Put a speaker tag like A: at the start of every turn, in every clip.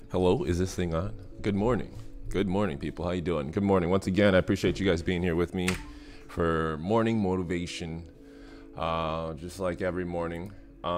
A: Hello, is this thing on? Good morning. Good morning, people. How you doing? Good morning. Once again, I appreciate you guys being here with me for morning motivation, just like every morning.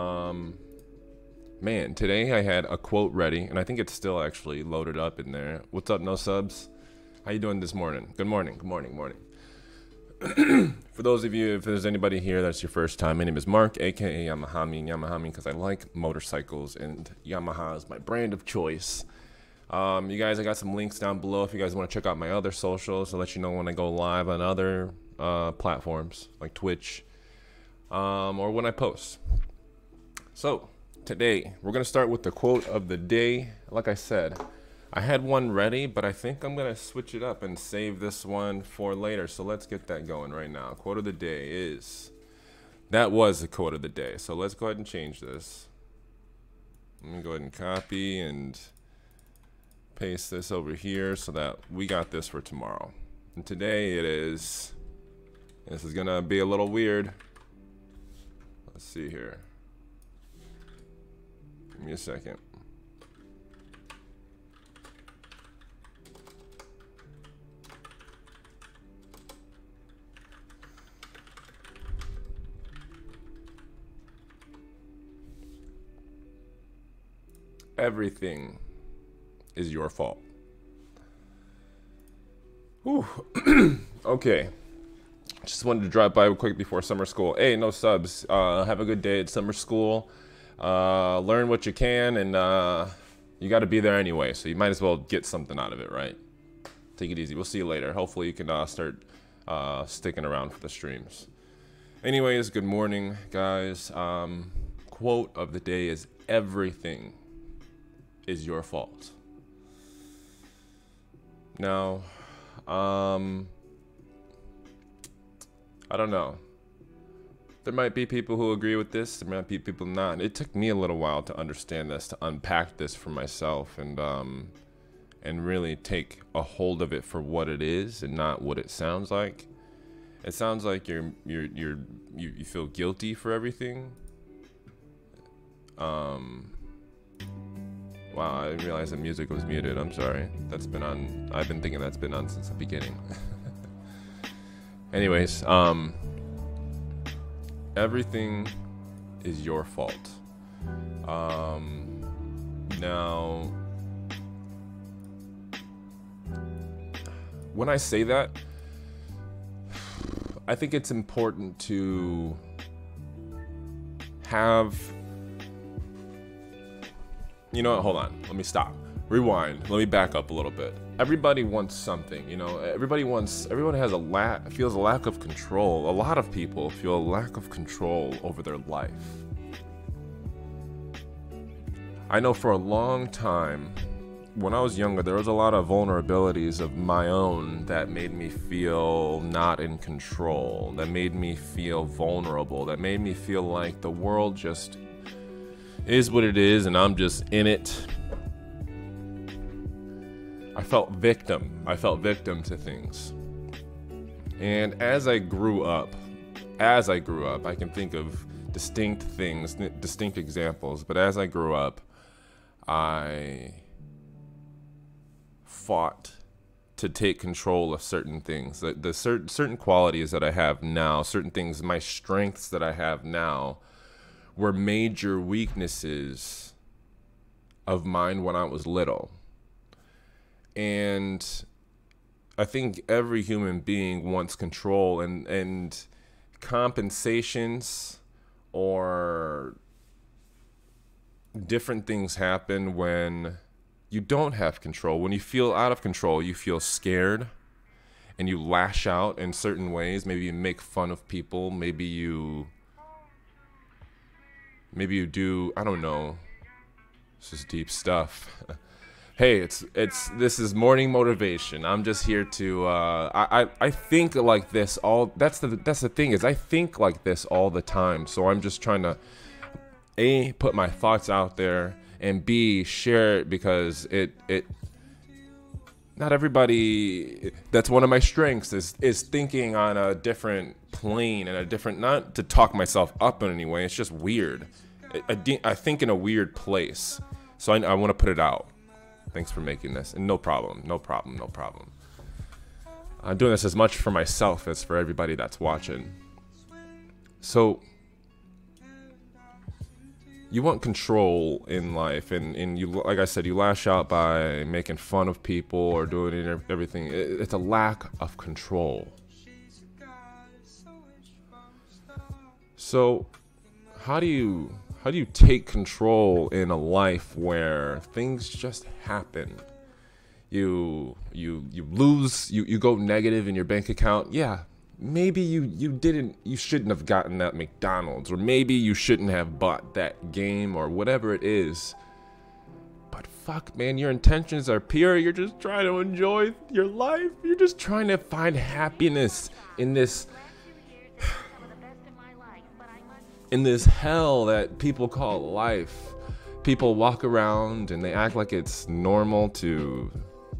A: Man, today I had a quote ready, and I think it's still actually loaded up in there. What's up, no subs? How you doing this morning? Good morning. Good morning. Morning. For those of you, if there's anybody here that's your first time, my name is Mark, aka Yamahami because I like motorcycles and Yamaha is my brand of choice. You guys, I got some links down below if you guys want to check out my other socials to let you know when I go live on other platforms like Twitch or when I post. So today we're gonna start with the quote of the day. Like I said, I had one ready, but I think I'm gonna switch it up and save this one for later. So let's get that going right now. Quote of the day is, that was the quote of the day. So let's go ahead and change this. Let me go ahead and copy and paste this over here so that we got this for tomorrow. And today it is, this is gonna be a little weird. Let's see here. Give me a second. Everything is your fault. Whew. Okay. Just wanted to drop by quick before summer school. Hey, no subs. Have a good day at summer school. Learn what you can, and you got to be there anyway, so you might as well get something out of it, right? Take it easy. We'll see you later. Hopefully you can start sticking around for the streams. Anyways, good morning, guys. Quote of the day is, everything is your fault. Now, I don't know. There might be people who agree with this. There might be people not. It took me a little while to understand this, to unpack this for myself, and really take a hold of it for what it is and not what it sounds like. It sounds like you feel guilty for everything. Wow, I didn't realize the music was muted. I'm sorry. That's been on. I've been thinking that's been on since the beginning. Anyways, everything is your fault. Now, when I say that, I think it's important to have, you know what, hold on, let me stop, rewind, let me back up a little bit. Everybody wants something, you know, everyone has feels a lack of control. A lot of people feel a lack of control over their life. I know for a long time, when I was younger, there was a lot of vulnerabilities of my own that made me feel not in control, that made me feel vulnerable, that made me feel like the world just is what it is and I'm just in it. I felt victim to things. And as I grew up, I can think of distinct things, distinct examples, but as I grew up, I fought to take control of certain things. The certain qualities that I have now, certain things, my strengths that I have now, were major weaknesses of mine when I was little. And I think every human being wants control, and compensations or different things happen when you don't have control. When you feel out of control, you feel scared and you lash out in certain ways. Maybe you make fun of people. Maybe you do, I don't know. This is deep stuff. Hey, this is morning motivation. I'm just here to I think like this all, that's the thing, is I think like this all the time. So I'm just trying to A, put my thoughts out there, and B, share it, because it not everybody, that's one of my strengths, is thinking on a different plane and a different, not to talk myself up in any way, it's just weird. I think in a weird place. So I want to put it out. Thanks for making this. And no problem. I'm doing this as much for myself as for everybody that's watching. So, you want control in life, and you, like I said, you lash out by making fun of people or doing everything. It's a lack of control. So, how do you take control in a life where things just happen? You lose, you go negative in your bank account. Yeah, maybe you shouldn't have gotten that McDonald's, or maybe you shouldn't have bought that game, or whatever it is. But fuck, man, your intentions are pure. You're just trying to enjoy your life. You're just trying to find happiness in this hell that people call life. People walk around and they act like it's normal to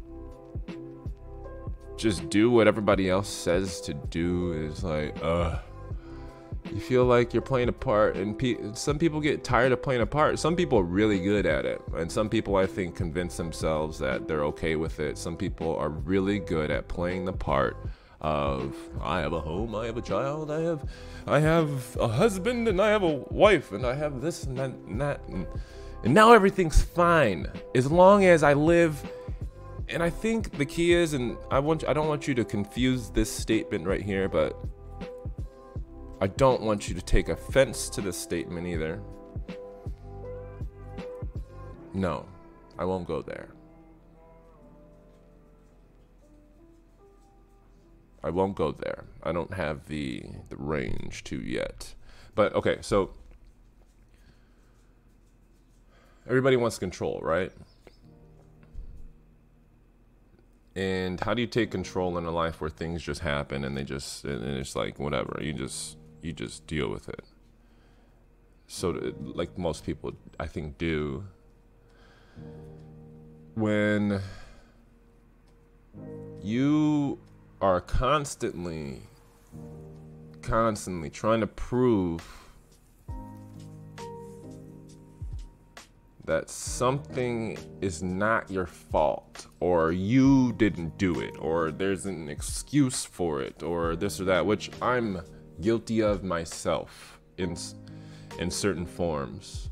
A: just do what everybody else says to do. Is like, you feel like you're playing a part, and some people get tired of playing a part. Some people are really good at it, and some people, I think, convince themselves that they're okay with it. Some people are really good at playing the part of, I have a home, I have a child, I have a husband, and I have a wife, and I have this and that, and now everything's fine as long as I live. And I think the key is, and I don't want you to confuse this statement right here, but I don't want you to take offense to this statement either. No, I won't go there. I won't go there. I don't have the range to yet. But okay, so everybody wants control, right? And how do you take control in a life where things just happen and and it's like whatever, you just deal with it? So like most people, I think, do. When you are constantly trying to prove that something is not your fault, or you didn't do it, or there's an excuse for it, or this or that, which I'm guilty of myself in certain forms.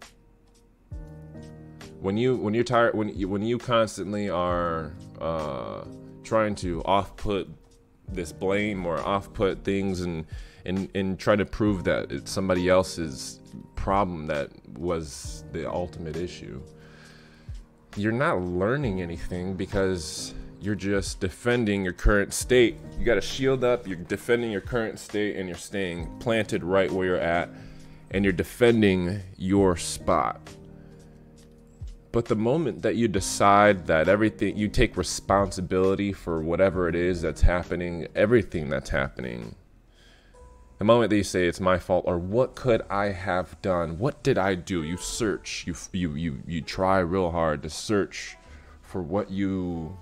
A: When you're tired, when you constantly are trying to off-put this blame or off-put things and try to prove that it's somebody else's problem that was the ultimate issue, you're not learning anything, because you're just defending your current state. You got to shield up, you're defending your current state, and you're staying planted right where you're at, and you're defending your spot. But the moment that you decide that everything, you take responsibility for whatever it is that's happening, everything that's happening, the moment that you say it's my fault, or what could I have done? What did I do? You search, you try real hard to search for what you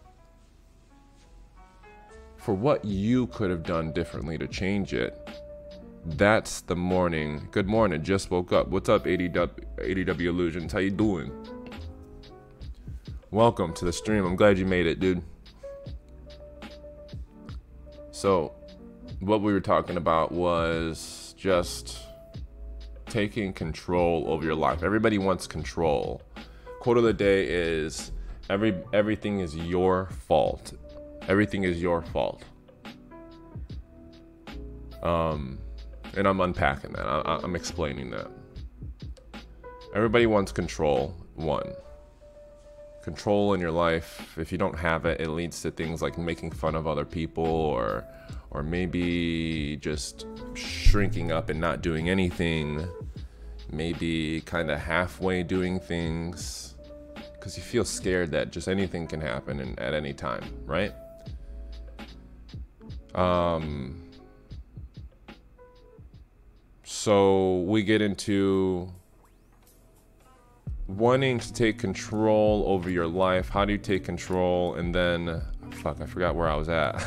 A: could have done differently to change it. That's the morning. Good morning, just woke up. What's up, ADW Illusions? How you doing? Welcome to the stream. I'm glad you made it, dude. So, what we were talking about was just taking control over your life. Everybody wants control. Quote of the day is, everything is your fault. Everything is your fault. And I'm unpacking that. I'm explaining that. Everybody wants control. One. Control in your life. If you don't have it, it leads to things like making fun of other people, or maybe just shrinking up and not doing anything. Maybe kind of halfway doing things, because you feel scared that just anything can happen at any time, right? So we get into wanting to take control over your life. How do you take control? And then, fuck, I forgot where I was at.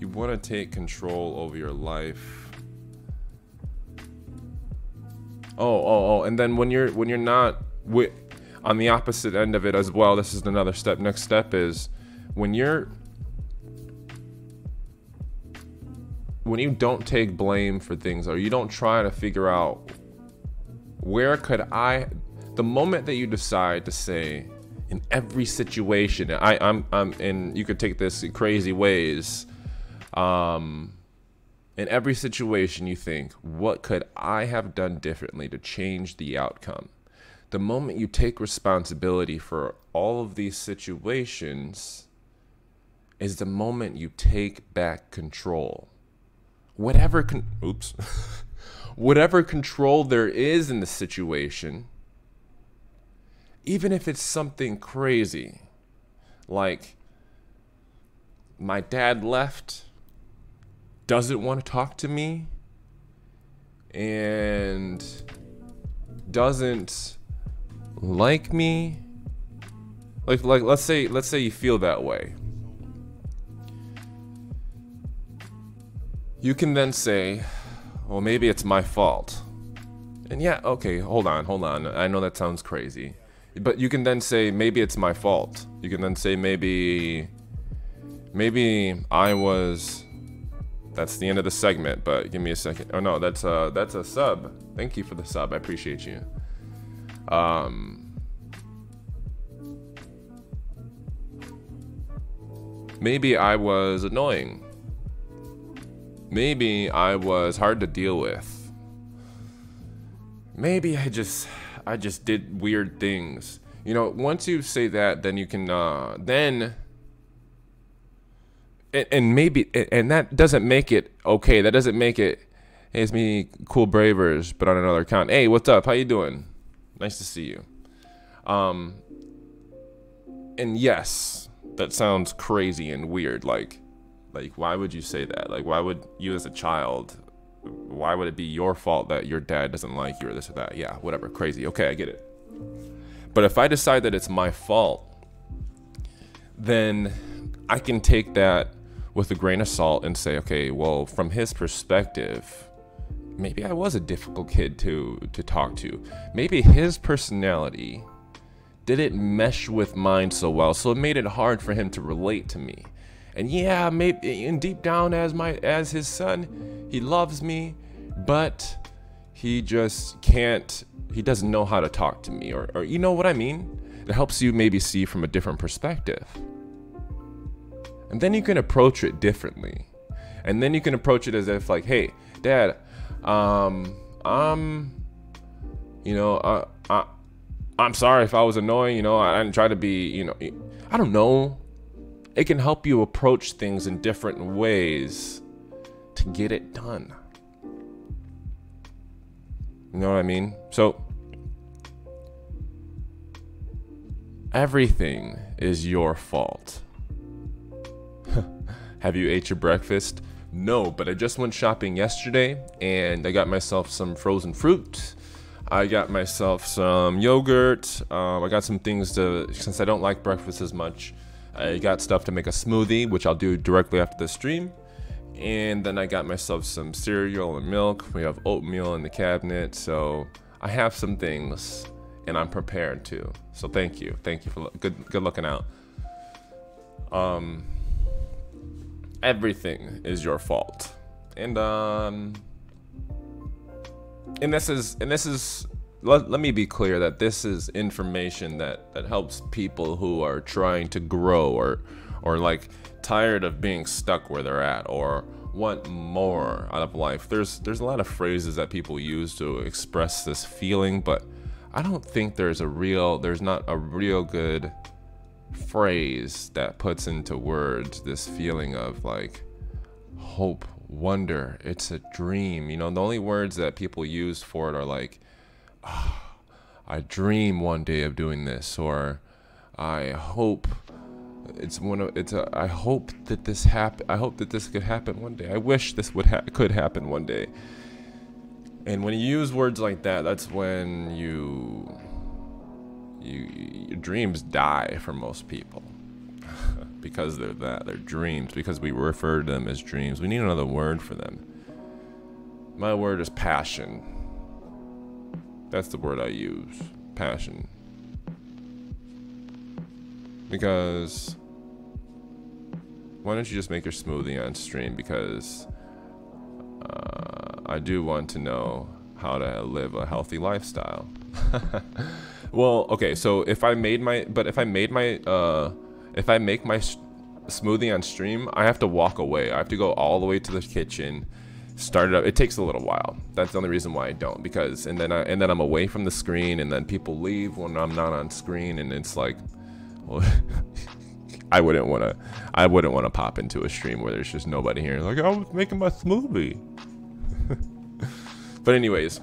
A: you want to take control over your life. And then when you're not on the opposite end of it as well, this is another step. Next step is when you don't take blame for things, or you don't try to figure out the moment that you decide to say, in every situation, I'm and you could take this in crazy ways. In every situation you think, what could I have done differently to change the outcome? The moment you take responsibility for all of these situations is the moment you take back control. Whatever control there is in the situation, even if it's something crazy, like my dad left, doesn't want to talk to me, and doesn't like me. Like let's say you feel that way. You can then say, well, maybe it's my fault. And yeah, okay, hold on. I know that sounds crazy. But you can then say, maybe it's my fault. You can then say, maybe I was... That's the end of the segment, but give me a second. Oh no, that's a sub. Thank you for the sub. I appreciate you. Maybe I was annoying. Maybe I was hard to deal with. Maybe I just did weird things. You know, once you say that, then you can and that doesn't make it okay. That doesn't make it, hey, it's me, Cool Bravers, but on another account. Hey, what's up? How you doing? Nice to see you. And yes, that sounds crazy and weird. Like, why would you say that? Like, why would you as a child, why would it be your fault that your dad doesn't like you or this or that? Yeah, whatever, crazy. Okay, I get it. But if I decide that it's my fault, then I can take that with a grain of salt and say, okay, well, from his perspective, maybe I was a difficult kid to talk to. Maybe his personality didn't mesh with mine so well, so it made it hard for him to relate to me. And yeah, maybe and deep down as his son, he loves me, but he just can't, he doesn't know how to talk to me, or you know what I mean? It helps you maybe see from a different perspective. And then you can approach it differently. And then you can approach it as if like, hey, Dad, I'm sorry if I was annoying, I didn't try to be, I don't know. It can help you approach things in different ways to get it done. You know what I mean? So everything is your fault. Have you ate your breakfast? No, but I just went shopping yesterday and I got myself some frozen fruit. I got myself some yogurt. I got some things since I don't like breakfast as much, I got stuff to make a smoothie, which I'll do directly after the stream. And then I got myself some cereal and milk. We have oatmeal in the cabinet. So I have some things and I'm prepared too. So thank you. Thank you for good looking out. Everything is your fault. And this is let me be clear that this is information that helps people who are trying to grow or like tired of being stuck where they're at or want more out of life. There's a lot of phrases that people use to express this feeling, but I don't think there's not a real good phrase that puts into words this feeling of like hope, wonder, it's a dream. The only words that people use for it are like, I dream one day of doing this, or I hope I hope that this could happen one day. I wish this could happen one day. And when you use words like that, that's when your dreams die for most people. because they're that. They're dreams, because we refer to them as dreams. We need another word for them. My word is passion. That's the word I use. Passion. Because why don't you just make your smoothie on stream? Because I do want to know how to live a healthy lifestyle. Well, okay, so if I make my smoothie on stream, I have to walk away. I have to go all the way to the kitchen, start it up. It takes a little while. That's the only reason why I don't, because and then I'm away from the screen, and then people leave when I'm not on screen, and it's like, well, I wouldn't want to pop into a stream where there's just nobody here. Like, I was making my smoothie. But anyways,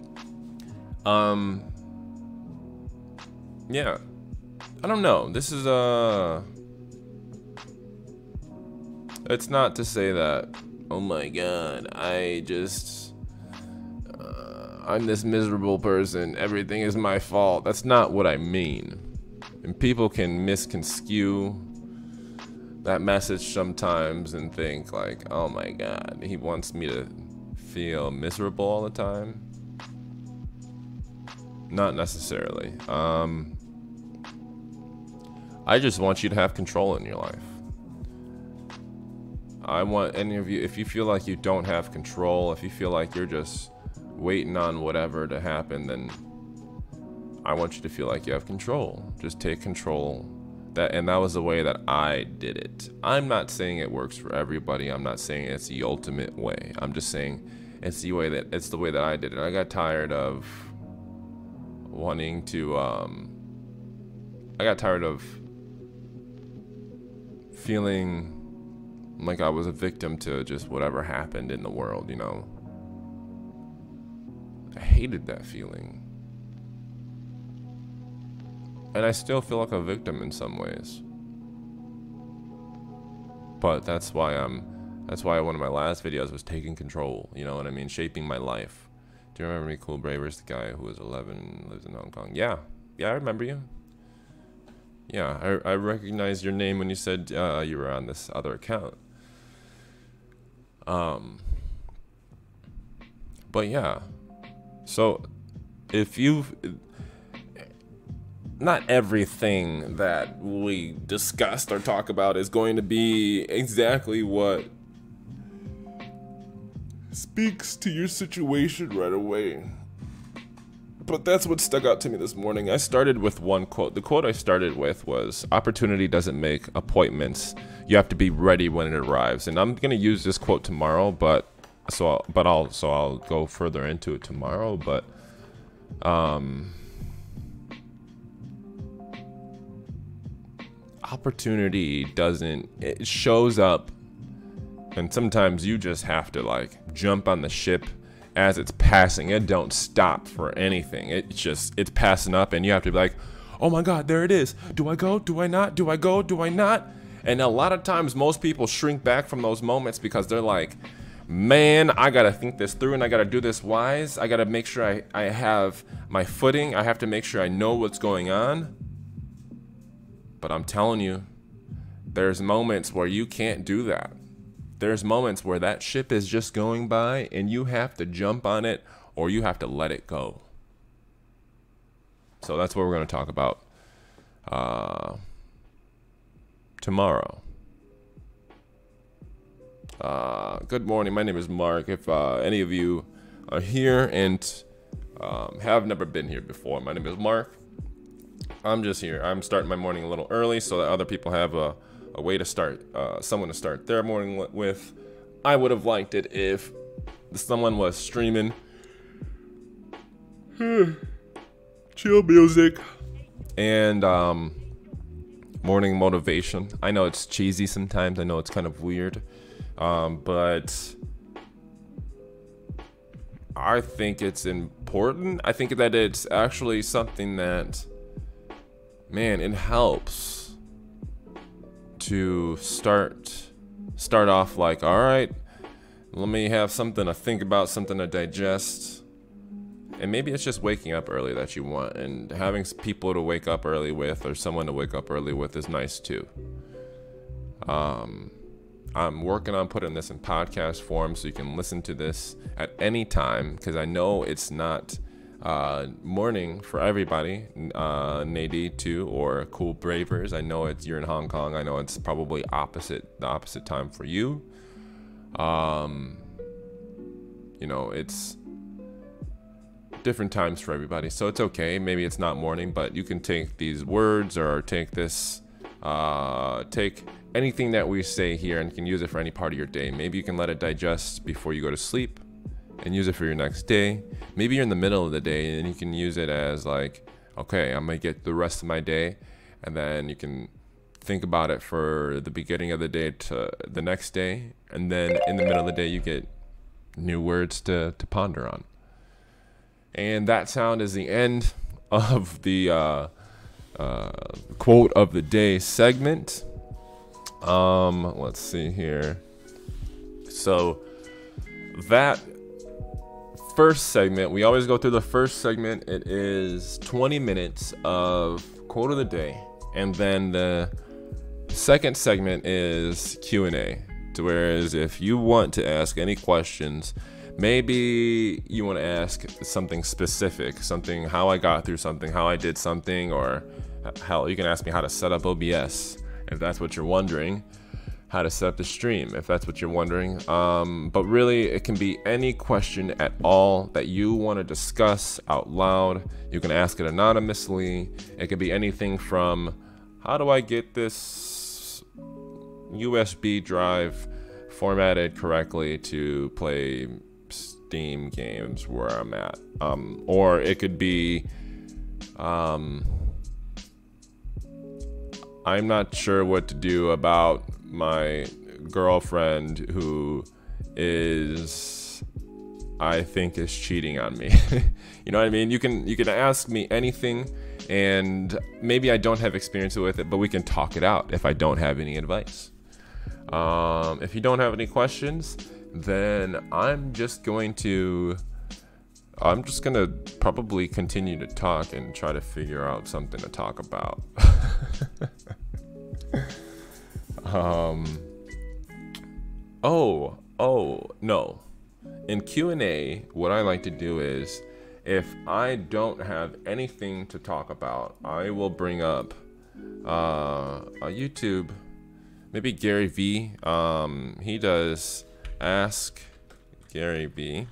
A: yeah, I don't know. This is it's not to say that, oh my god, I'm this miserable person, everything is my fault. That's not what I mean. And people can misconstrue that message sometimes and think like, oh my god, he wants me to feel miserable all the time. Not necessarily. I just want you to have control in your life. I want any of you, if you feel like you don't have control, if you feel like you're just waiting on whatever to happen, then I want you to feel like you have control. Just take control. And that was the way that I did it. I'm not saying it works for everybody. I'm not saying it's the ultimate way. I'm just saying it's the way that I did it. I got tired of wanting to I got tired of feeling like I was a victim to just whatever happened in the world, you know. I hated that feeling. And I still feel like a victim in some ways. But that's why one of my last videos was taking control, you know what I mean? Shaping my life. Do you remember me, Cool Bravers, the guy who was 11, lives in Hong Kong? Yeah, I remember you. Yeah, I recognized your name when you said you were on this other account. But yeah, so if not everything that we discussed or talk about is going to be exactly what speaks to your situation right away. But that's what stuck out to me this morning. I started with one quote. The quote I started with was, "Opportunity doesn't make appointments. You have to be ready when it arrives." And I'm gonna use this quote tomorrow, I'll go further into it tomorrow. But opportunity it shows up, and sometimes you just have to like jump on the ship as it's passing. It don't stop for anything. It's passing up, and you have to be like, oh my god, there it is. Do I go? Do I not? Do I go? Do I not? And a lot of times most people shrink back from those moments because they're like, man, I gotta think this through, and I gotta do this wise. I gotta make sure I have my footing. I have to make sure I know what's going on. But I'm telling you, there's moments where you can't do that. There's moments where that ship is just going by and you have to jump on it or you have to let it go. So that's what we're going to talk about tomorrow. Good morning. My name is Mark. If any of you are here and have never been here before, my name is Mark. I'm just here. I'm starting my morning a little early so that other people have a way to start, someone to start their morning with. I would have liked it if someone was streaming chill music and morning motivation. I know it's cheesy sometimes. I know it's kind of weird, but I think it's important. I think that it's actually something that, man, it helps to start off like, all right, let me have something to think about, something to digest. And maybe it's just waking up early that you want, and having people to wake up early with or someone to wake up early with is nice too. I'm working on putting this in podcast form so you can listen to this at any time, because I know it's not morning for everybody. Nady too, or Cool Bravers. I know you're in Hong Kong. I know it's probably the opposite time for you. It's different times for everybody, so it's okay. Maybe it's not morning, but you can take these words or take anything that we say here and you can use it for any part of your day. Maybe you can let it digest before you go to sleep and use it for your next day. Maybe you're in the middle of the day and you can use it as like, okay, I'm gonna get the rest of my day, and then you can think about it for the beginning of the day to the next day, and then in the middle of the day you get new words to ponder on. And that sound is the end of the quote of the day segment. Let's see here. So that first segment, we always go through the first segment. It is 20 minutes of quote of the day, and then the second segment is Q&A. Whereas if you want to ask any questions, maybe you want to ask something specific, something how I got through something, how I did something, or hell, you can ask me how to set up OBS if that's what you're wondering, how to set up the stream if that's what you're wondering. But really, it can be any question at all that you want to discuss out loud. You can ask it anonymously. It could be anything from, how do I get this USB drive formatted correctly to play Steam games where I'm at, or it could be I'm not sure what to do about my girlfriend who I think is cheating on me. You know what I mean? You can ask me anything, and maybe I don't have experience with it, but we can talk it out if I don't have any advice. If you don't have any questions, then I'm just gonna probably continue to talk and try to figure out something to talk about. No. In Q&A, what I like to do is, if I don't have anything to talk about, I will bring up a YouTube, maybe Gary V. He does Ask Gary V.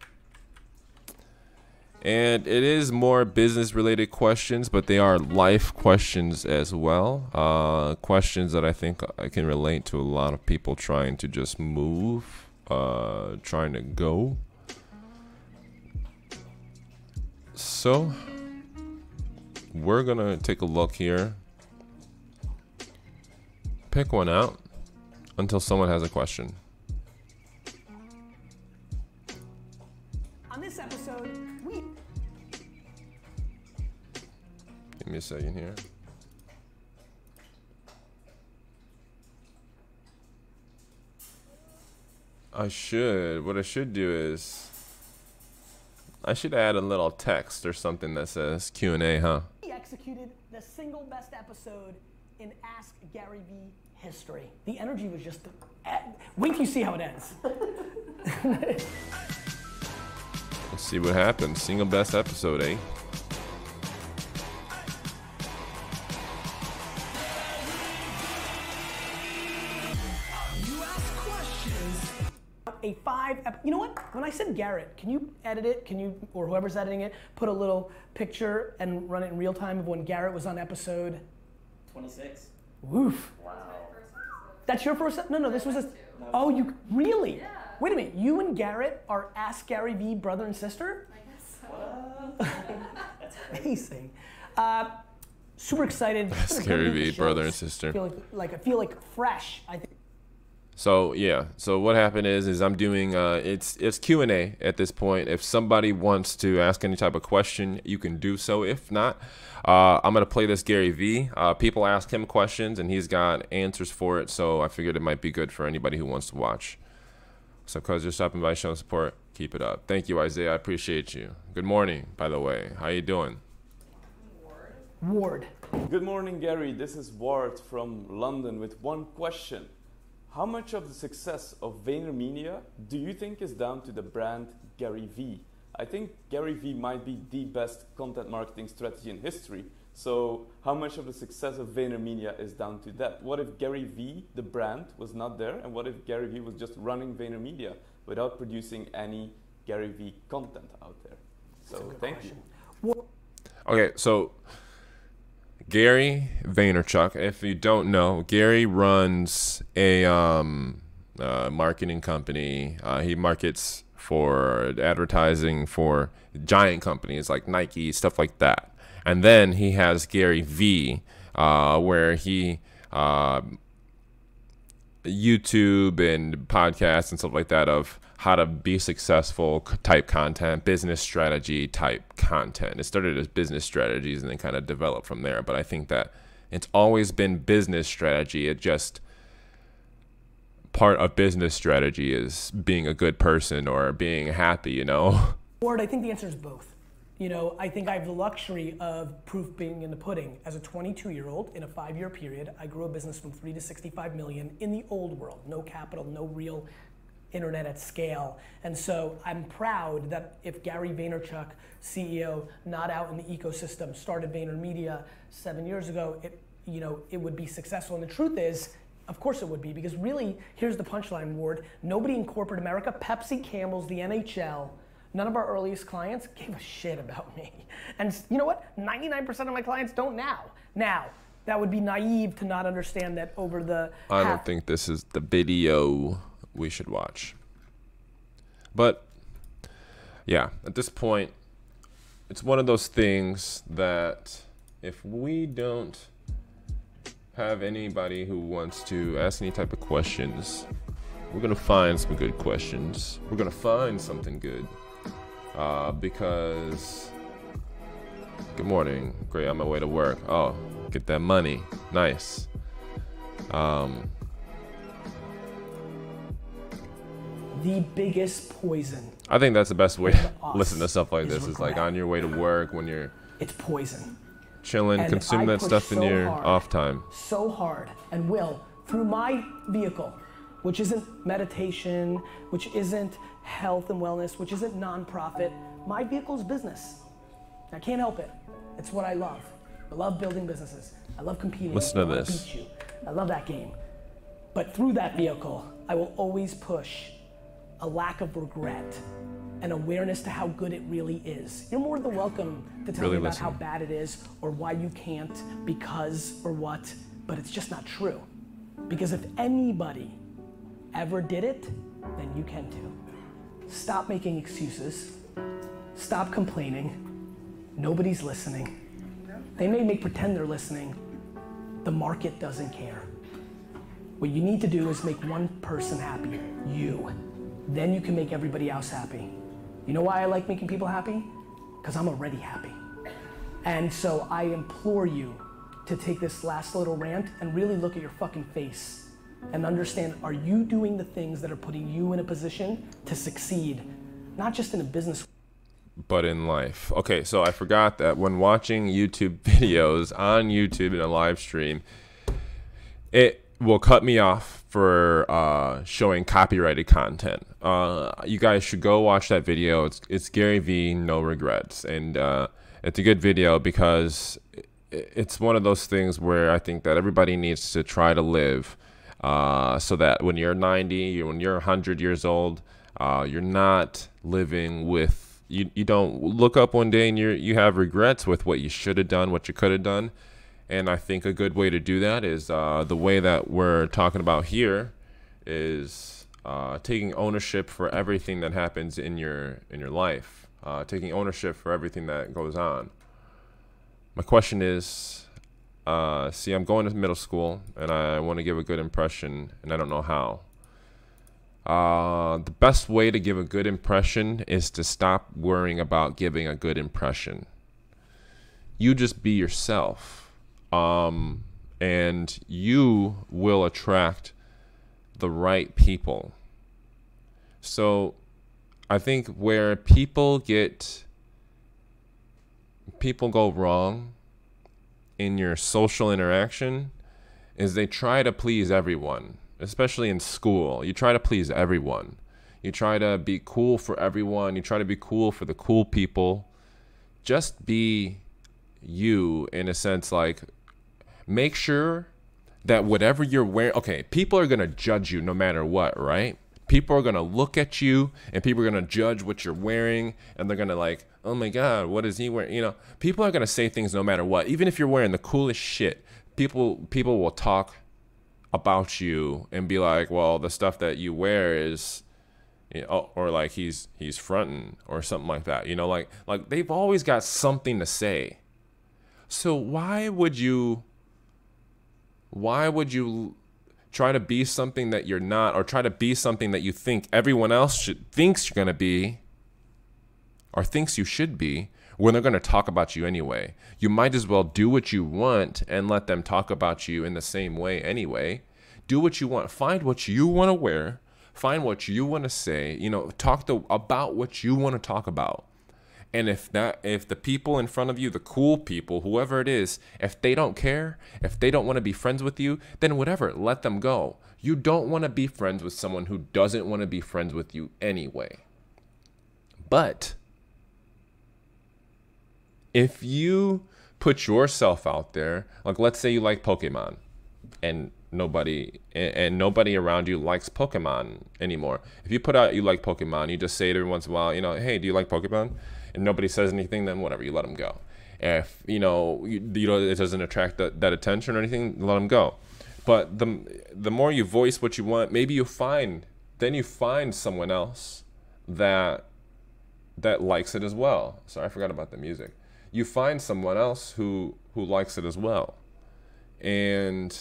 A: And it is more business related questions, but they are life questions as well. Questions that I think I can relate to a lot of people trying to just move, trying to go. So we're gonna take a look here. Pick one out until someone has a question.
B: On this episode,
A: give me a second here. What I should do is, I should add a little text or something that says Q&A, huh?
B: we executed the single best episode in Ask Gary V history. The energy was just, wait till you see how it ends.
A: Let's see what happens. Single best episode, eh?
B: You know what? When I said Garrett, can you edit it? Can you, or whoever's editing it, put a little picture and run it in real time of when Garrett was on episode
C: 26.
B: Woof.
C: Wow.
B: That's your first? No, this was a. Oh, you really? Yeah. Wait a minute. You and Garrett are Ask Gary V brother and sister?
D: I guess so.
B: That's amazing. Super excited.
A: Ask Gary V brother and sister.
B: I feel like fresh. I think.
A: So yeah, so what happened is I'm doing it's Q&A at this point. If somebody wants to ask any type of question, you can do so. If not, I'm gonna play this Gary V. People ask him questions and he's got answers for it, so I figured it might be good for anybody who wants to watch. So cause you're stopping by, showing support, keep it up. Thank you, Isaiah, I appreciate you. Good morning, by the way. How you doing?
B: Ward.
D: Good morning, Gary. This is Ward from London with one question. How much of the success of VaynerMedia do you think is down to the brand Gary V? I think Gary V might be the best content marketing strategy in history. So how much of the success of VaynerMedia is down to that? What if Gary V, the brand, was not there? And what if Gary V was just running VaynerMedia without producing any Gary V content out there? So thank you.
A: Okay, so Gary Vaynerchuk, if you don't know, Gary runs a marketing company. He markets for advertising for giant companies like Nike, stuff like that. And then he has Gary V, where he YouTube and podcasts and stuff like that of how to be successful type content, business strategy type content. It started as business strategies and then kind of developed from there. But I think that it's always been business strategy. It just part of business strategy is being a good person or being happy, you know?
B: Ward, I think the answer is both. You know, I think I have the luxury of proof being in the pudding. As a 22-year-old in a 5-year period, I grew a business from 3 to 65 million in the old world. No capital, no real internet at scale. And so I'm proud that if Gary Vaynerchuk, CEO, not out in the ecosystem, started VaynerMedia 7 years ago, it would be successful. And the truth is, of course it would be, because really, here's the punchline, Ward. Nobody in corporate America, Pepsi, Campbell's, the NHL, none of our earliest clients gave a shit about me. And you know what? 99% of my clients don't now. Now, that would be naive to not understand that over the
A: I don't think this is the video we should watch. But yeah, at this point, it's one of those things that if we don't have anybody who wants to ask any type of questions, we're gonna find some good questions. We're gonna find something good. Because good morning, great, on my way to work. Oh, get that money, nice.
B: The biggest poison.
A: I think that's the best way to listen to stuff like this.
B: Regret.
A: Is like on your way to work when you're
B: It's poison.
A: chilling,
B: And
A: consume
B: I
A: that
B: push
A: stuff in
B: so
A: your
B: hard,
A: off time.
B: So hard, and will, through my vehicle, which isn't meditation, which isn't health and wellness, which isn't nonprofit. My vehicle's business. I can't help it. It's what I love. I love building businesses. I love competing.
A: Listen to
B: I wanna
A: this.
B: beat you. I love that game. But through that vehicle, I will always push a lack of regret and awareness to how good it really is. You're more than welcome to tell
A: Really
B: me about
A: listen.
B: how bad it is or why you can't because or what, but it's just not true. Because if anybody ever did it, then you can too. Stop making excuses. Stop complaining. Nobody's listening. They may pretend they're listening. The market doesn't care. What you need to do is make one person happy, you. Then you can make everybody else happy. You know why I like making people happy? Because I'm already happy. And so I implore you to take this last little rant and really look at your fucking face and understand, are you doing the things that are putting you in a position to succeed, not just in a business,
A: But in life. Okay, so I forgot that when watching YouTube videos on YouTube in a live stream, it will cut me off for showing copyrighted content. You guys should go watch that video. It's Gary V, No Regrets. And it's a good video because it's one of those things where I think that everybody needs to try to live so that when you're 90, when you're 100 years old, you're not living with, you don't look up one day and you have regrets with what you should have done, what you could have done. And I think a good way to do that is the way that we're talking about here is taking ownership for everything that happens in your life, taking ownership for everything that goes on. My question is, see, I'm going to middle school and I want to give a good impression and I don't know how. The best way to give a good impression is to stop worrying about giving a good impression. You just be yourself, and you will attract the right people. So I think where people go wrong in your social interaction is they try to please everyone, especially in school. You try to please everyone. You try to be cool for everyone. You try to be cool for the cool people. Just be you, in a sense, like, make sure that whatever you're wearing, okay, people are going to judge you no matter what, right? People are going to look at you and people are going to judge what you're wearing, and they're going to like, oh my God, what is he wearing? You know, people are going to say things no matter what. Even if you're wearing the coolest shit, people will talk about you and be like, well, the stuff that you wear is, you know, or like he's fronting or something like that. You know, like they've always got something to say. So why would you try to be something that you're not, or try to be something that you think everyone else thinks you're going to be, or thinks you should be, when they're going to talk about you anyway? You might as well do what you want and let them talk about you in the same way anyway. Do what you want. Find what you want to wear. Find what you want to say. You know, talk about what you want to talk about. And if the people in front of you, the cool people, whoever it is, if they don't care, if they don't want to be friends with you, then whatever, let them go. You don't want to be friends with someone who doesn't want to be friends with you anyway. But if you put yourself out there, like let's say you like Pokemon, and nobody around you likes Pokemon anymore. If you put out you like Pokemon, you just say it every once in a while, you know, hey, do you like Pokemon? And nobody says anything, then whatever, you let them go. If you know it doesn't attract that attention or anything, let them go. But the more you voice what you want, maybe you find someone else that likes it as well. Sorry, I forgot about the music. You find someone else who likes it as well, and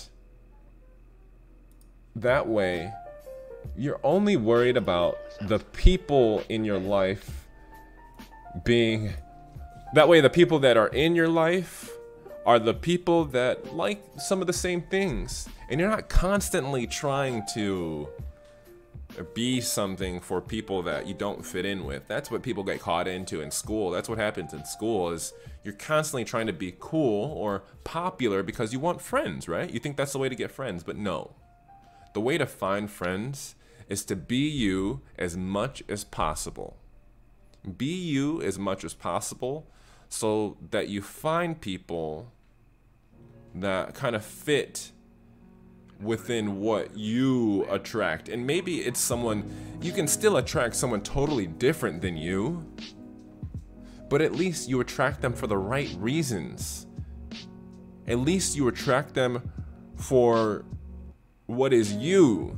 A: that way you're only worried about the people in your life being that way. The people that are in your life are the people that like some of the same things, and you're not constantly trying to be something for people that you don't fit in with. That's what people get caught into in school. That's what happens in school, is you're constantly trying to be cool or popular because you want friends, right? You think that's the way to get friends, but no. The way to find friends is to be you as much as possible. Be you as much as possible so that you find people that kind of fit within what you attract. And maybe it's someone, you can still attract someone totally different than you, but at least you attract them for the right reasons. At least you attract them for what is you.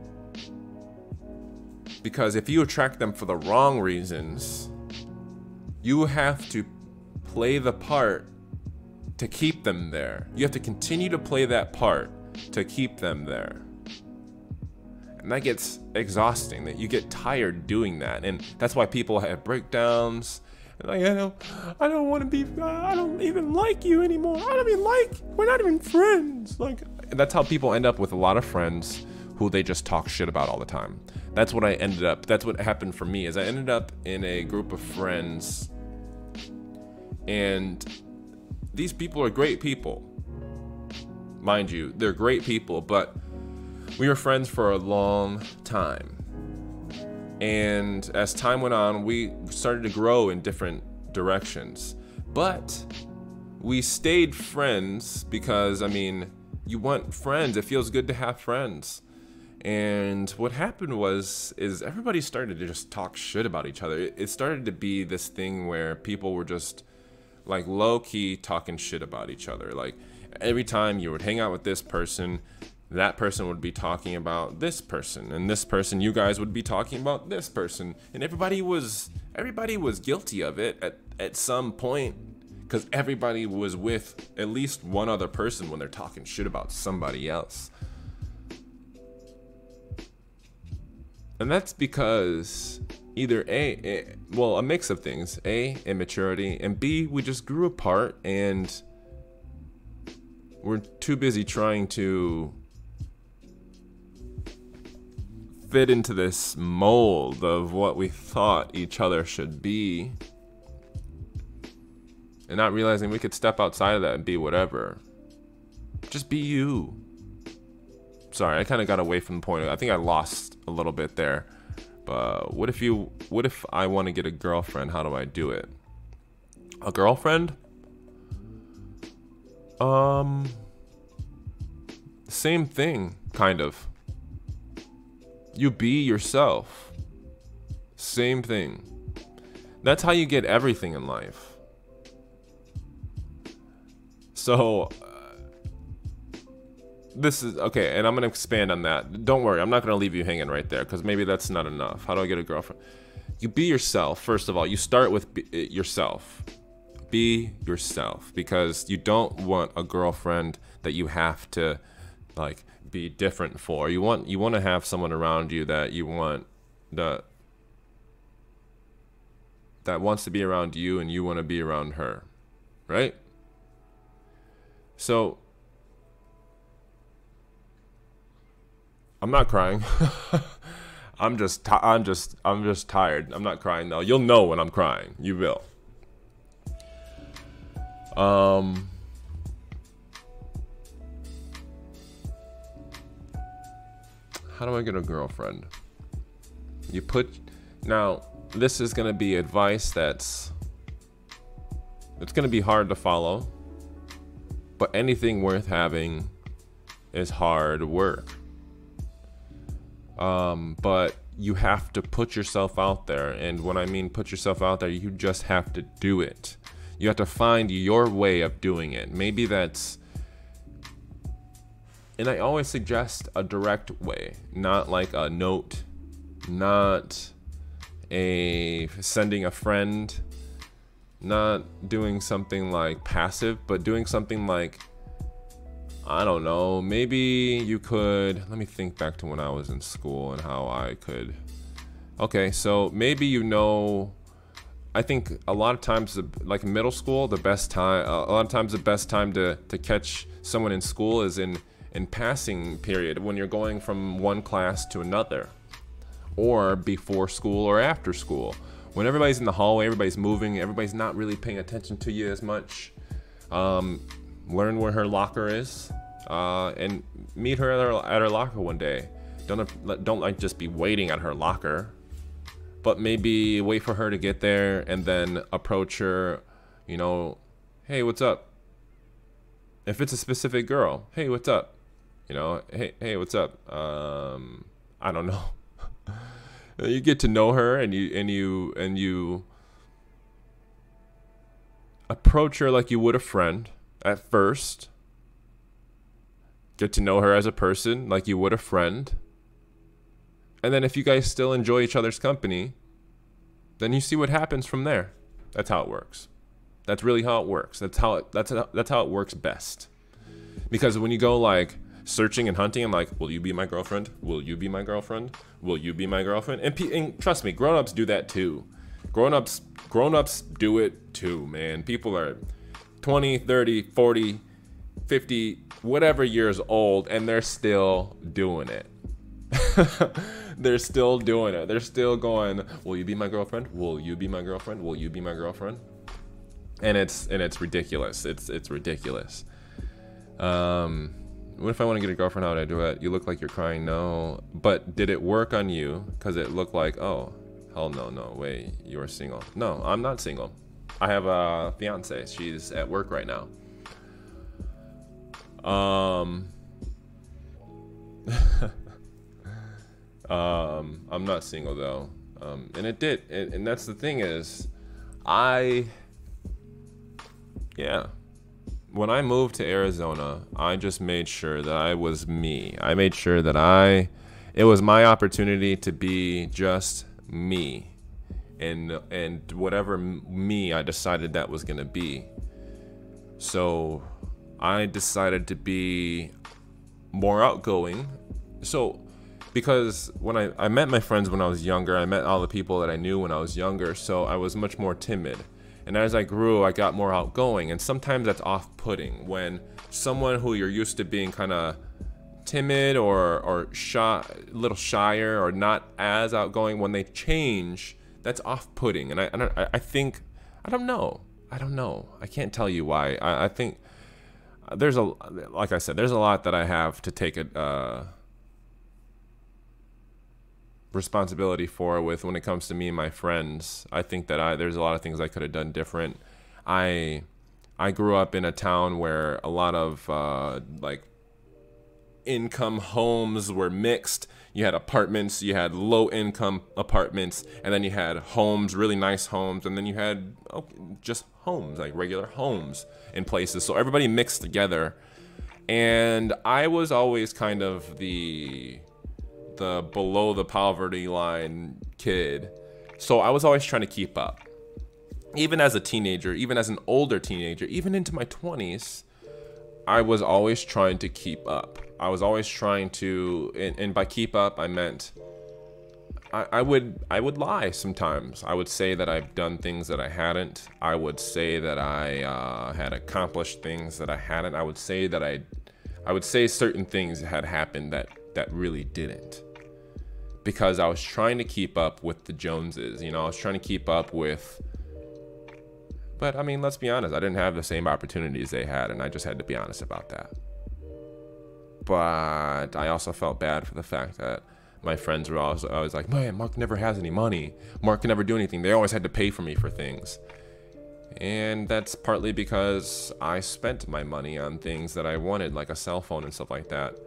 A: Because if you attract them for the wrong reasons, you have to play the part to keep them there. You have to continue to play that part to keep them there. And that gets exhausting, that you get tired doing that. And that's why people have breakdowns. Like, I don't even like you anymore. We're not even friends. Like, that's how people end up with a lot of friends who they just talk shit about all the time. That's what happened for me, is I ended up in a group of friends, and these people are great people. Mind you, they're great people, but we were friends for a long time. And as time went on, we started to grow in different directions. But we stayed friends because, I mean, you want friends. It feels good to have friends. And what happened is everybody started to just talk shit about each other. It started to be this thing where people were just like low-key talking shit about each other. Like every time you would hang out with this person, that person would be talking about this person, and this person, you guys would be talking about this person, and everybody was guilty of it at some point, because everybody was with at least one other person when they're talking shit about somebody else. And that's because either a mix of things. A, immaturity, and B, we just grew apart and we're too busy trying to fit into this mold of what we thought each other should be. and not realizing we could step outside of that and be whatever. Just be you. Sorry, I kind of got away from the point. I think I lost a little bit there. But what if I want to get a girlfriend? How do I do it? A girlfriend? Same thing, kind of. You be yourself. Same thing. That's how you get everything in life. So, this is okay, and I'm gonna expand on that. Don't worry, I'm not gonna leave you hanging right there, because maybe that's not enough. How do I get a girlfriend? You be yourself. First of all, you start with yourself. Be yourself, because you don't want a girlfriend that you have to like be different for. You want to have someone around you that you want that wants to be around you, and you want to be around her, right? So I'm not crying. I'm just tired. I'm not crying though. You'll know when I'm crying. You will. How do I get a girlfriend? Now, this is going to be advice it's going to be hard to follow, but anything worth having is hard work. But you have to put yourself out there. And when I mean put yourself out there, you just have to do it. You have to find your way of doing it. Maybe that's, and I always suggest a direct way, not like a note, not sending a friend, not doing something like passive, but doing something like, I don't know, maybe you could, let me think back to when I was in school and how I could, okay, so maybe I think a lot of times, like middle school, a lot of times the best time to catch someone in school is in passing period, when you're going from one class to another, or before school or after school. When everybody's in the hallway, everybody's moving, everybody's not really paying attention to you as much. Learn where her locker is, and meet her at her locker one day. Don't like just be waiting at her locker, but maybe wait for her to get there and then approach her, hey, what's up? If it's a specific girl, hey, what's up? Hey, what's up? I don't know. You get to know her, and you approach her like you would a friend at first. Get to know her as a person like you would a friend. And then if you guys still enjoy each other's company, then you see what happens from there. That's how it works. That's really how it works. That's how it works best. Because when you go like searching and hunting, I'm like, will you be my girlfriend? Will you be my girlfriend? Will you be my girlfriend? And trust me, grown-ups do that too. Grown-ups do it too, man. People are 20, 30, 40, 50, whatever years old, and they're still doing it. They're still doing it. They're still going, will you be my girlfriend? Will you be my girlfriend? Will you be my girlfriend? And it's ridiculous. It's ridiculous. What if I want to get a girlfriend? How would I do it? You look like you're crying. No. But did it work on you? Because it looked like, oh, hell no, wait, you're single. No, I'm not single. I have a fiance. She's at work right now. I'm not single though. And it did. And that's the thing is, when I moved to Arizona, I just made sure that I was me. I made sure that it was my opportunity to be just me, and whatever me I decided that was gonna be. So I decided to be more outgoing. So because when I met my friends when I was younger, I met all the people that I knew when I was younger, so I was much more timid. And as I grew, I got more outgoing. And sometimes that's off-putting when someone who you're used to being kind of timid or shy, a little shyer or not as outgoing, when they change, that's off-putting. And I don't know. I don't know. I can't tell you why. I think there's like I said, there's a lot that I have to take a responsibility for with when it comes to me and my friends. I think that there's a lot of things I could have done different. I grew up in a town where a lot of like income homes were mixed. You had apartments, you had low income apartments, and then you had homes, really nice homes, and then you had just homes, like regular homes in places. So everybody mixed together. And I was always kind of the below the poverty line kid. So I was always trying to keep up. Even as a teenager, even as an older teenager, even into my 20s, I was always trying to keep up. I was always trying to, and by keep up, I meant I would lie sometimes. I would say that I've done things that I hadn't. I would say that I had accomplished things that I hadn't. I would say that I would say certain things had happened that really didn't. Because I was trying to keep up with the Joneses, I was trying to keep up with. But I mean, let's be honest, I didn't have the same opportunities they had, and I just had to be honest about that. But I also felt bad for the fact that my friends were always like, man, Mark never has any money. Mark can never do anything. They always had to pay for me for things. And that's partly because I spent my money on things that I wanted, like a cell phone and stuff like that.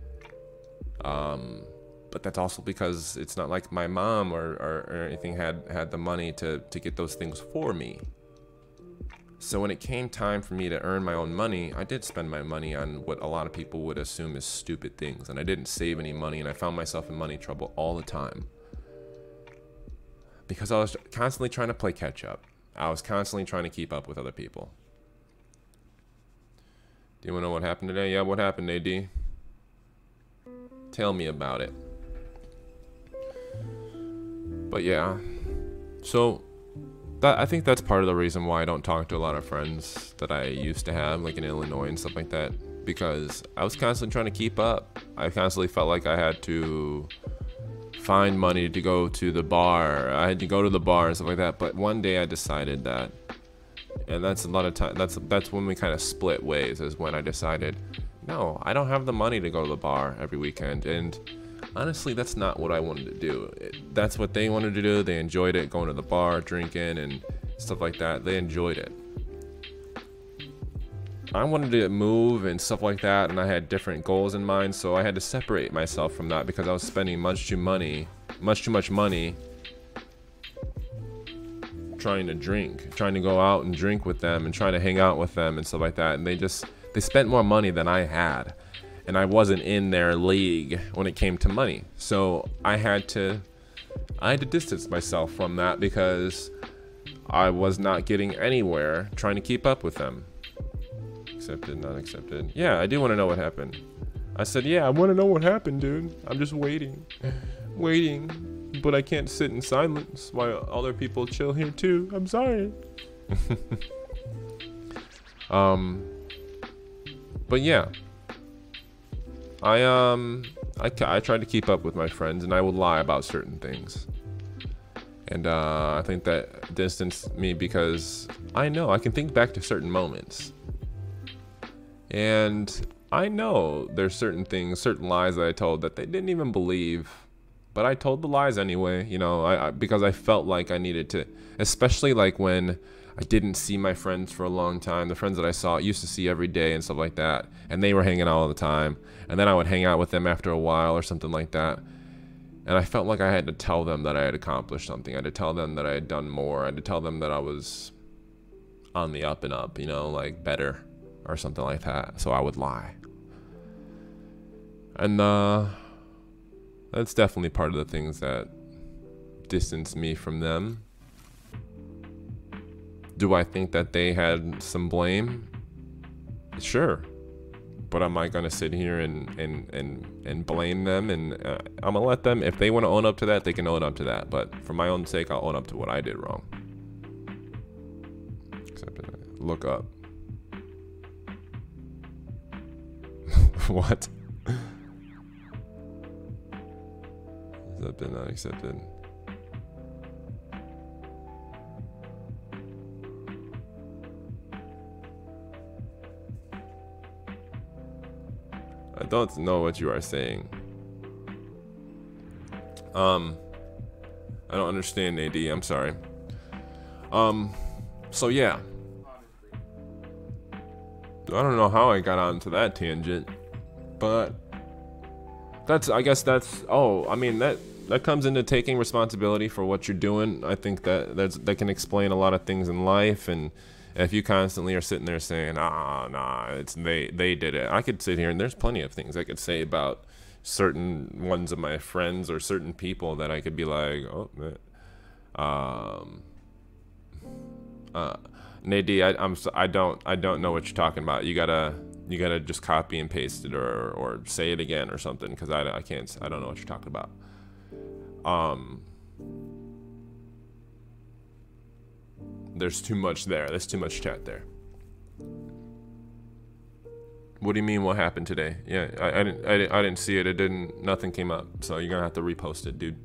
A: But that's also because it's not like my mom or anything had the money to get those things for me. So when it came time for me to earn my own money, I did spend my money on what a lot of people would assume is stupid things. And I didn't save any money, and I found myself in money trouble all the time. Because I was constantly trying to play catch up. I was constantly trying to keep up with other people. Do you want to know what happened today? Yeah, what happened, AD? Tell me about it. But yeah, so I think that's part of the reason why I don't talk to a lot of friends that I used to have, like in Illinois and stuff like that, because I was constantly trying to keep up. I constantly felt like I had to find money to go to the bar. I had to go to the bar and stuff like that. But one day I decided that, and that's a lot of time. That's when we kind of split ways. Is when I decided, no, I don't have the money to go to the bar every weekend. And honestly, that's not what I wanted to do. That's what they wanted to do. They enjoyed it, going to the bar, drinking, and stuff like that. They enjoyed it. I wanted to move and stuff like that, and I had different goals in mind, so I had to separate myself from that because I was spending much too much money trying to drink, trying to go out and drink with them and trying to hang out with them and stuff like that. And they spent more money than I had. And I wasn't in their league when it came to money. So I had to distance myself from that because I was not getting anywhere trying to keep up with them. Accepted, not accepted. Yeah, I do want to know what happened. I said, yeah, I want to know what happened, dude. I'm just waiting. But I can't sit in silence while other people chill here too. I'm sorry. But yeah. I tried to keep up with my friends, and I would lie about certain things. And I think that distanced me because I know I can think back to certain moments. And I know there's certain things, certain lies that I told that they didn't even believe. But I told the lies anyway, because I felt like I needed to, especially like when I didn't see my friends for a long time. The friends that I used to see every day and stuff like that. And they were hanging out all the time. And then I would hang out with them after a while or something like that. And I felt like I had to tell them that I had accomplished something. I had to tell them that I had done more. I had to tell them that I was on the up and up, like better or something like that. So I would lie. And that's definitely part of the things that distanced me from them. Do I think that they had some blame? Sure. But am I going to sit here and blame them? And I'm going to let them, if they want to own up to that, they can own up to that. But for my own sake, I'll own up to what I did wrong. Except look up. What? Accepted, not accepted. don't know what you are saying. I don't understand, AD. I'm sorry. So yeah. I don't know how I got onto that tangent, but I guess that's, I mean, that comes into taking responsibility for what you're doing. I think that can explain a lot of things in life. And if you constantly are sitting there saying, nah, it's they did it. I could sit here and there's plenty of things I could say about certain ones of my friends or certain people that I could be like, Nadie, I don't know what you're talking about. You gotta just copy and paste it or say it again or something, because I don't know what you're talking about. There's too much there. There's too much chat there. What do you mean? What happened today? Yeah, I didn't see it. Nothing came up. So you're gonna have to repost it, dude.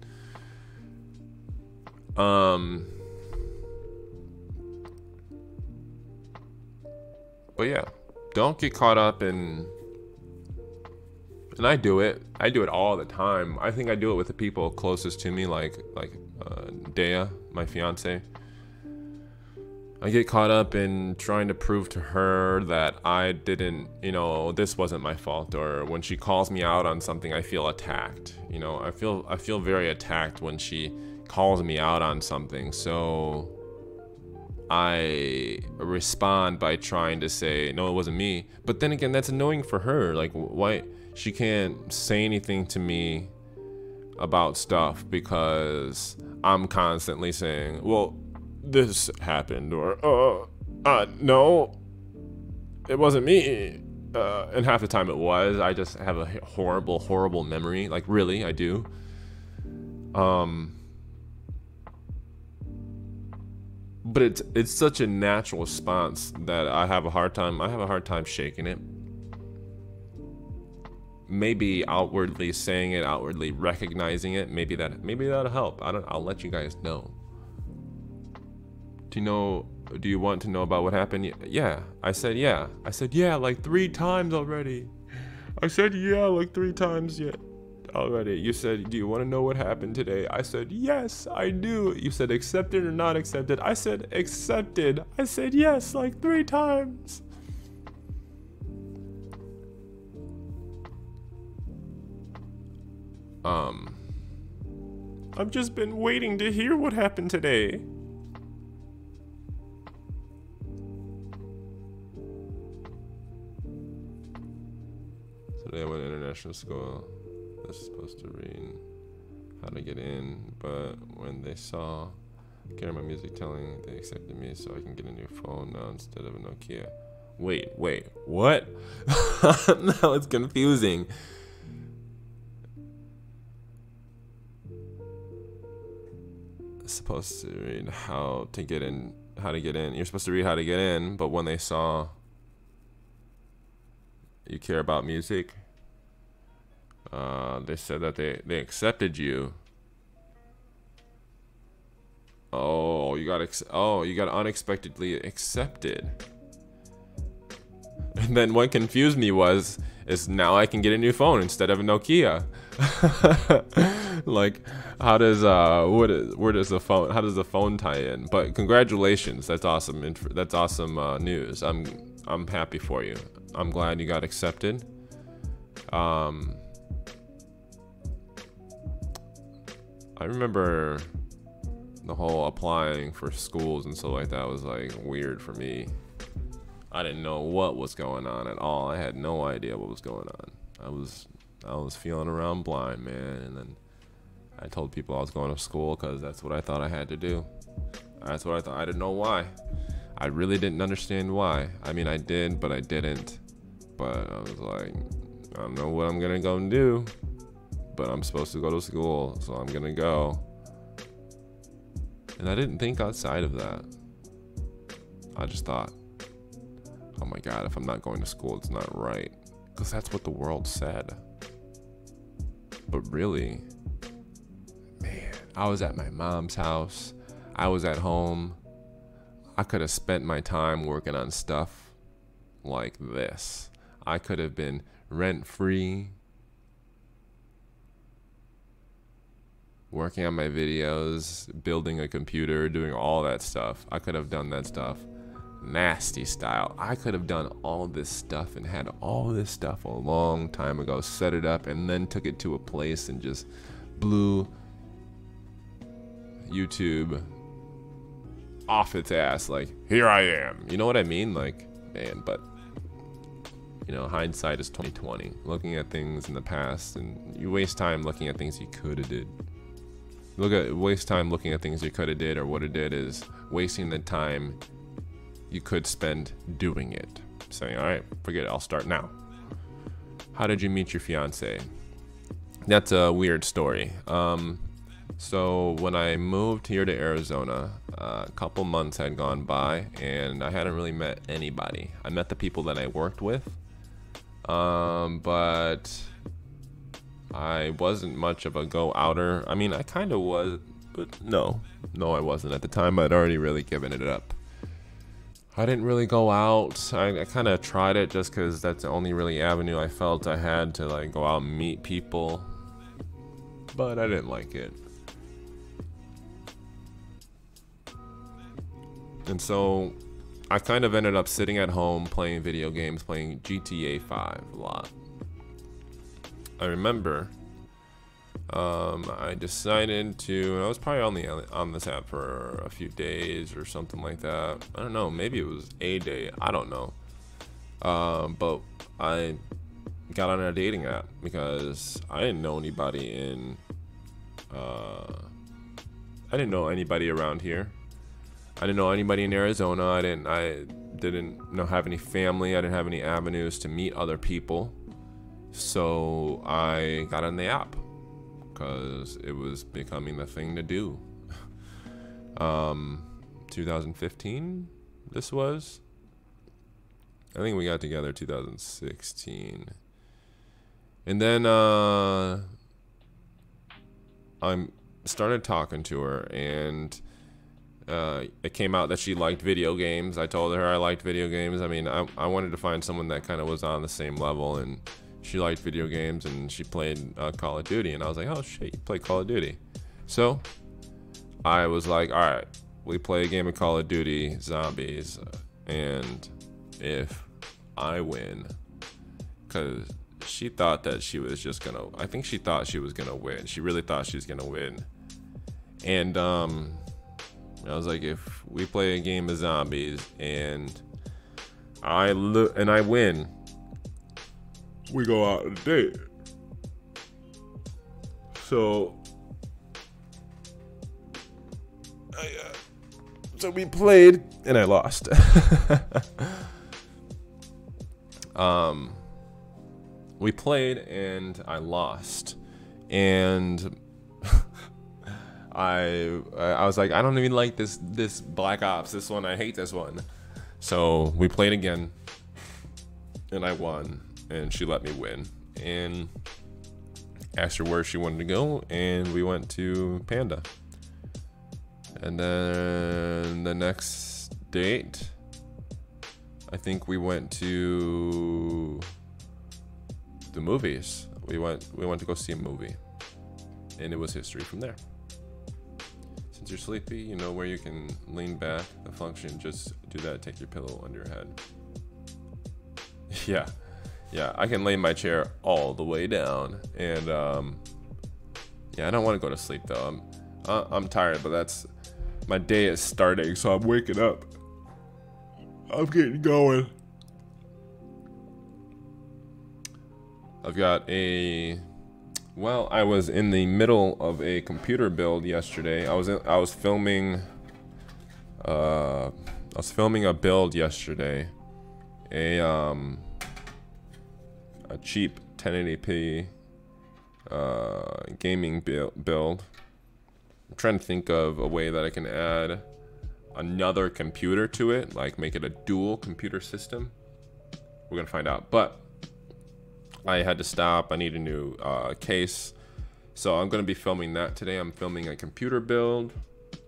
A: But yeah, don't get caught up in. And I do it all the time. I think I do it with the people closest to me, like Dea, my fiance. I get caught up in trying to prove to her that I didn't, this wasn't my fault. Or when she calls me out on something, I feel attacked. I feel very attacked when she calls me out on something. So I respond by trying to say, no, it wasn't me. But then again, that's annoying for her. Like, why? She can't say anything to me about stuff because I'm constantly saying, well, this happened, or no, it wasn't me. And half the time it was. I just have a horrible memory. Like, really, I do. But it's such a natural response that I have a hard time shaking it. Maybe outwardly saying it, outwardly recognizing it, maybe that'll help. I'll let you guys know. Do you want to know about what happened? Yeah. I said yeah like 3 times already. I said yeah like 3 times yet already. You said, do you want to know what happened today? I said, yes, I do. You said accepted or not accepted? I said accepted. I said yes like 3 times. I've just been waiting to hear what happened today. Today I went to international school. They're supposed to read how to get in, but when they saw Care My Music telling, they accepted me so I can get a new phone now instead of a Nokia. Wait, what? Now it's confusing. Supposed to read how to get in. You're supposed to read how to get in, but when they saw you care about music, they said that they accepted you. You got unexpectedly accepted. And then what confused me is now I can get a new phone instead of a Nokia. Like, how does the phone tie in? But congratulations, that's awesome. That's awesome news. I'm happy for you. I'm glad you got accepted. I remember the whole applying for schools and stuff like that was like weird for me. I didn't know what was going on at all. I had no idea what was going on. I was feeling around blind, man. And then I told people I was going to school because that's what I thought I had to do. That's what I thought. I didn't know why. I really didn't understand why. I mean, I did, but I didn't. But I was like, I don't know what I'm going to go and do. But I'm supposed to go to school, so I'm going to go. And I didn't think outside of that. I just thought, oh my God, if I'm not going to school, it's not right. Because that's what the world said. But really, man, I was at my mom's house. I was at home. I could have spent my time working on stuff like this. I could have been rent-free, working on my videos, building a computer, doing all that stuff. I could have done that stuff nasty style. I could have done all this stuff and had all this stuff a long time ago, set it up, and then took it to a place and just blew YouTube off its ass. Like, here I am. You know what I mean? Like, man, but you know, hindsight is 20/20. Looking at things in the past, and you waste time looking at things you could have did. Waste time looking at things you could have did, or what it did is wasting the time you could spend doing it. Saying, all right, forget it, I'll start now. How did you meet your fiance? That's a weird story. So when I moved here to Arizona, a couple months had gone by and I hadn't really met anybody. I met the people that I worked with, but I wasn't much of a go-outer. I mean, I kind of was, but no, I wasn't. At the time, I'd already really given it up. I didn't really go out. I kind of tried it just because that's the only really avenue I felt I had to like go out and meet people, but I didn't like it. And so I kind of ended up sitting at home playing video games, playing GTA 5 a lot. I remember I decided to, and I was probably only on this app for a few days or something like that. I don't know, maybe it was a day, I don't know. But I got on a dating app because I didn't know anybody in, I didn't know anybody around here. I didn't know anybody in Arizona. I didn't have any family. I didn't have any avenues to meet other people. So I got on the app because it was becoming the thing to do. 2015, this was. I think we got together 2016. And then I started talking to her, and it came out that she liked video games. I told her I liked video games. I mean, I wanted to find someone that kind of was on the same level, and she liked video games, and she played Call of Duty, and I was like, oh shit, you play Call of Duty. So I was like, all right, we play a game of Call of Duty Zombies, and if I win, because she thought that she was just gonna, I think she thought she was gonna win. She really thought she was gonna win. And I was like, if we play a game of zombies and I win, we go out on a date. So we played and I lost. We played and I lost, and I was like, I don't even like this Black Ops. This one, I hate this one. So we played again, and I won, and she let me win, and asked her where she wanted to go, and we went to Panda. And then the next date, I think we went to the movies. We went to go see a movie, and it was history from there. Since you're sleepy, you know where you can lean back, the function, just do that, take your pillow under your head. Yeah, I can lay my chair all the way down, and yeah, I don't want to go to sleep though. I'm tired, but that's, my day is starting, so I'm waking up. I'm getting going. I've got I was in the middle of a computer build yesterday. I was filming a build yesterday. A cheap 1080p gaming build. I'm trying to think of a way that I can add another computer to it, like make it a dual computer system. We're gonna find out, but I had to stop. I need a new case, so I'm gonna be filming that today. I'm filming a computer build.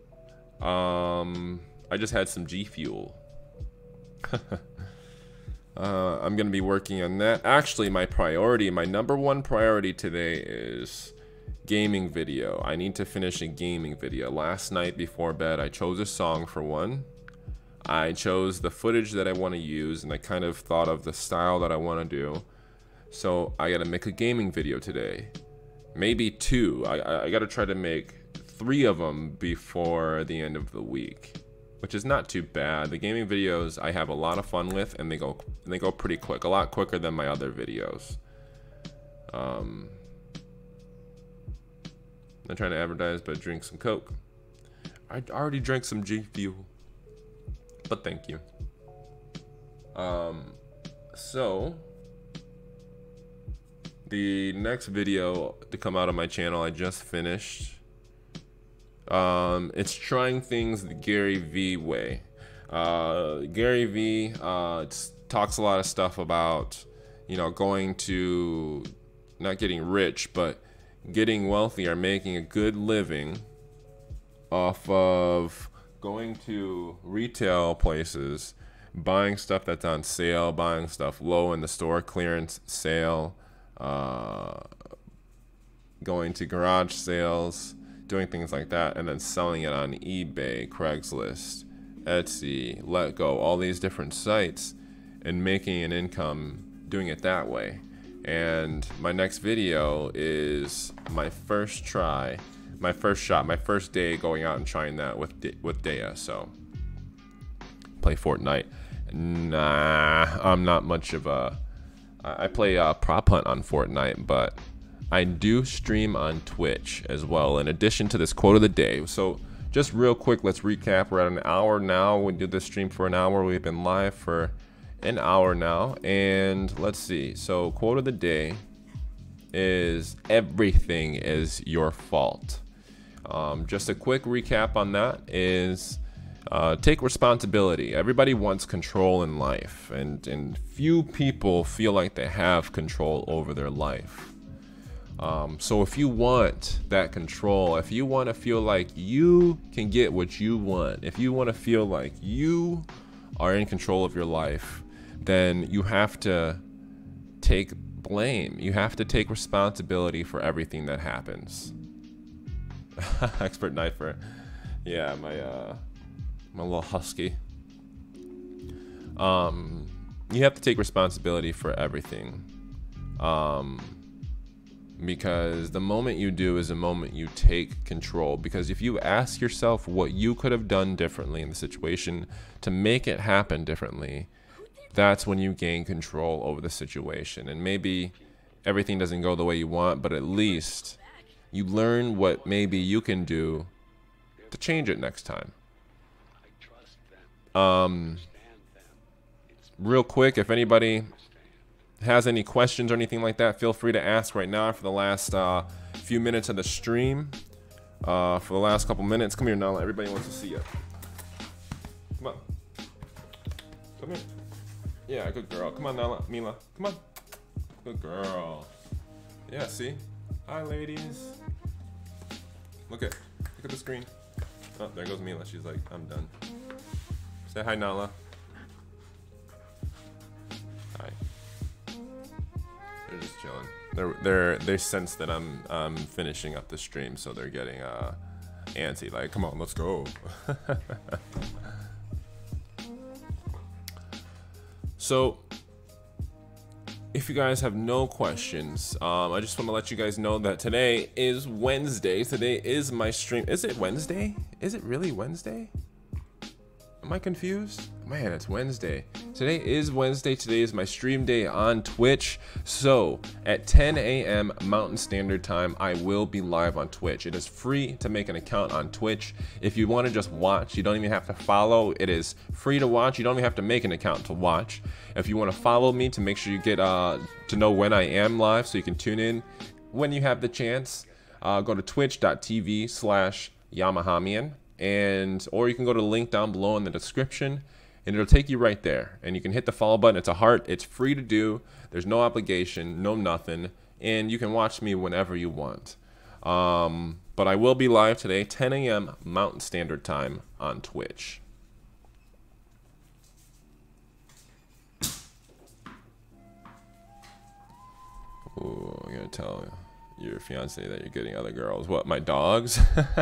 A: I just had some G Fuel. I'm going to be working on that. Actually, my number one priority today is gaming video. I need to finish a gaming video. Last night before bed, I chose a song for one. I chose the footage that I want to use, and I kind of thought of the style that I want to do. So I got to make a gaming video today. Maybe 2. I got to try to make 3 of them before the end of the week, which is not too bad. The gaming videos I have a lot of fun with, and they go pretty quick, a lot quicker than my other videos. I'm trying to advertise, but drink some Coke. I already drank some G Fuel, but thank you. So the next video to come out of my channel I just finished. It's trying things the Gary Vee way. Gary Vee talks a lot of stuff about, going to not getting rich, but getting wealthy or making a good living off of going to retail places, buying stuff that's on sale, buying stuff low in the store, clearance sale, going to garage sales, doing things like that, and then selling it on eBay, Craigslist, Etsy, Letgo, all these different sites, and making an income doing it that way. And my next video is my first try, my first shot, my first day going out and trying that with Dea. So play Fortnite. Nah, I'm not much of a, I play prop hunt on Fortnite, but I do stream on Twitch as well, in addition to this quote of the day. So just real quick, let's recap. We're at an hour now. We did this stream for an hour. We've been live for an hour now. And let's see. So quote of the day is, everything is your fault. Just a quick recap on that is, take responsibility. Everybody wants control in life, and few people feel like they have control over their life. So if you want that control, if you want to feel like you can get what you want, if you want to feel like you are in control of your life, then you have to take blame. You have to take responsibility for everything that happens. Expert knifer. Yeah, my little husky. You have to take responsibility for everything. Because the moment you do is the moment you take control. Because if you ask yourself what you could have done differently in the situation to make it happen differently, that's when you gain control over the situation. And maybe everything doesn't go the way you want, but at least you learn what maybe you can do to change it next time. Real quick, if anybody has any questions or anything like that, feel free to ask right now for the last few minutes of the stream. For the last couple minutes. Come here, Nala. Everybody wants to see you. Come on. Come here. Yeah, good girl. Come on, Nala. Mila. Come on. Good girl. Yeah, see? Hi, ladies. Look at the screen. Oh, there goes Mila. She's like, I'm done. Say hi, Nala. Hi. They're just chilling. They sense that I'm finishing up the stream, so they're getting antsy. Like, come on, let's go. So, if you guys have no questions, I just want to let you guys know that today is Wednesday. Today is my stream. Is it Wednesday? Is it really Wednesday? Am I confused? Man, it's Wednesday. Today is Wednesday. Today is my stream day on Twitch. So at 10 a.m. Mountain Standard Time, I will be live on Twitch. It is free to make an account on Twitch. If you want to just watch, you don't even have to follow. It is free to watch. You don't even have to make an account to watch. If you want to follow me to make sure you get to know when I am live, so you can tune in when you have the chance, go to twitch.tv/Yamahamian. Or you can go to the link down below in the description, and it'll take you right there, and you can hit the follow button. It's a heart. It's free to do. There's no obligation, no nothing, and you can watch me whenever you want. But I will be live today, 10 a.m. Mountain Standard Time on Twitch. Ooh, I'm gonna tell your fiance that you're getting other girls. What, my dogs?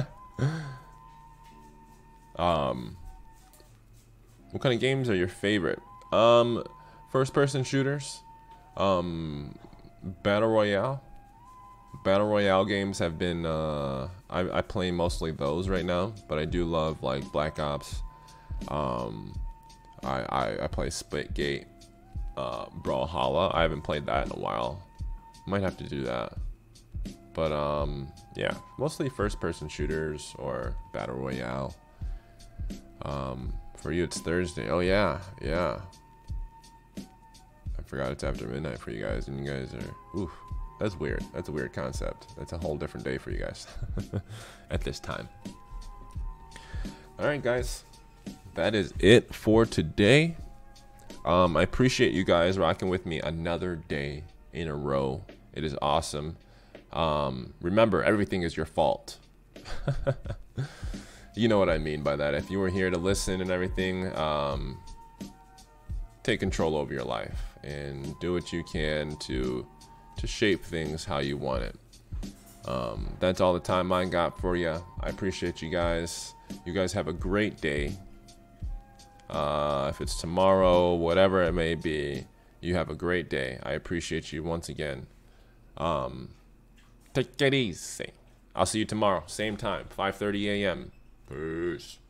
A: What kind of games are your favorite? First person shooters. Battle Royale. Battle Royale games have been I play mostly those right now, but I do love like Black Ops. I play Splitgate, Brawlhalla. I haven't played that in a while. Might have to do that. But yeah, mostly first person shooters or Battle Royale. For you it's Thursday. Oh yeah. I forgot it's after midnight for you guys, and you guys are oof. That's weird. That's a weird concept. That's a whole different day for you guys at this time. All right, guys. That is it for today. I appreciate you guys rocking with me another day in a row. It is awesome. Remember, everything is your fault. You know what I mean by that. If you were here to listen and everything, take control over your life and do what you can to shape things how you want it. That's all the time I got for you. I appreciate you guys. You guys have a great day. If it's tomorrow, whatever it may be, you have a great day. I appreciate you once again. Take it easy. I'll see you tomorrow, same time, 5:30 a.m. Peace.